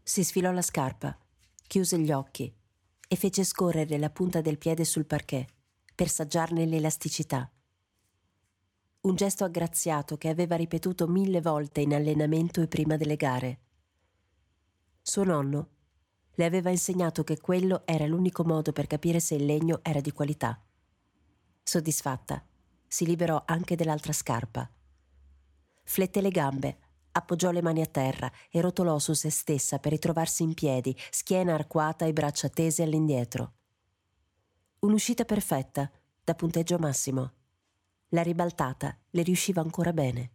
Si sfilò la scarpa, chiuse gli occhi e fece scorrere la punta del piede sul parquet per saggiarne l'elasticità. Un gesto aggraziato che aveva ripetuto 1000 volte in allenamento e prima delle gare. Suo nonno le aveva insegnato che quello era l'unico modo per capire se il legno era di qualità. Soddisfatta, si liberò anche dell'altra scarpa. Flette le gambe, appoggiò le mani a terra e rotolò su se stessa per ritrovarsi in piedi, schiena arcuata e braccia tese all'indietro. Un'uscita perfetta, da punteggio massimo. La ribaltata le riusciva ancora bene.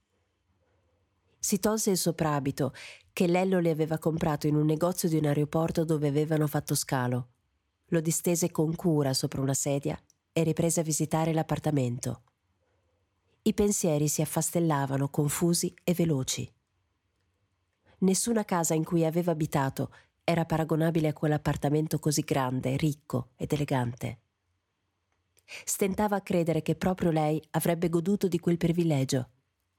Si tolse il soprabito che Lello le aveva comprato in un negozio di un aeroporto dove avevano fatto scalo. Lo distese con cura sopra una sedia e riprese a visitare l'appartamento. I pensieri si affastellavano confusi e veloci. Nessuna casa in cui aveva abitato era paragonabile a quell'appartamento così grande, ricco ed elegante. Stentava a credere che proprio lei avrebbe goduto di quel privilegio.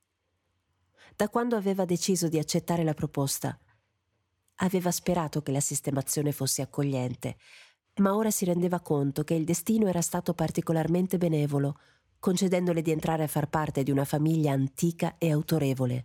Da quando aveva deciso di accettare la proposta, aveva sperato che la sistemazione fosse accogliente, ma ora si rendeva conto che il destino era stato particolarmente benevolo, concedendole di entrare a far parte di una famiglia antica e autorevole.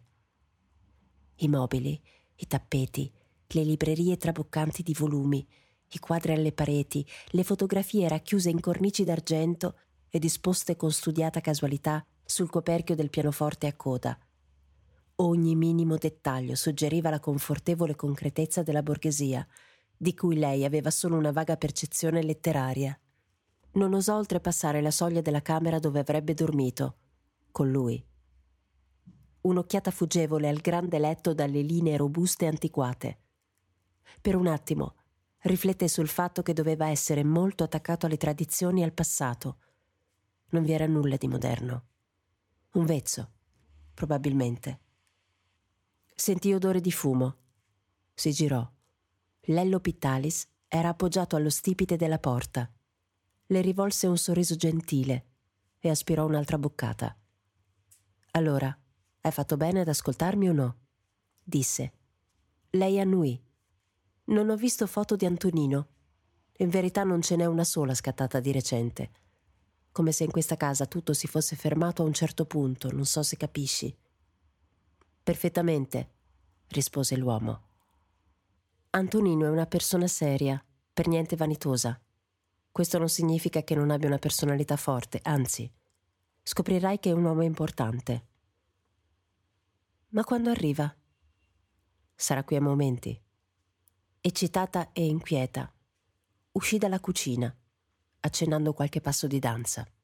I mobili, i tappeti, le librerie traboccanti di volumi, i quadri alle pareti, le fotografie racchiuse in cornici d'argento e disposte con studiata casualità sul coperchio del pianoforte a coda. Ogni minimo dettaglio suggeriva la confortevole concretezza della borghesia, di cui lei aveva solo una vaga percezione letteraria. Non osò oltrepassare la soglia della camera dove avrebbe dormito, con lui. Un'occhiata fuggevole al grande letto dalle linee robuste e antiquate. Per un attimo rifletté sul fatto che doveva essere molto attaccato alle tradizioni e al passato. Non vi era nulla di moderno. Un vezzo, probabilmente. Sentì odore di fumo. Si girò. Lello Pittalis era appoggiato allo stipite della porta. Le rivolse un sorriso gentile e aspirò un'altra boccata. «Allora, hai fatto bene ad ascoltarmi o no?» disse. «Lei annui. Non ho visto foto di Antonino. In verità non ce n'è una sola scattata di recente. Come se in questa casa tutto si fosse fermato a un certo punto, non so se capisci». «Perfettamente», rispose l'uomo. «Antonino è una persona seria, per niente vanitosa. Questo non significa che non abbia una personalità forte, anzi, scoprirai che è un uomo importante». «Ma quando arriva?» «Sarà qui a momenti». Eccitata e inquieta, uscì dalla cucina, accennando qualche passo di danza.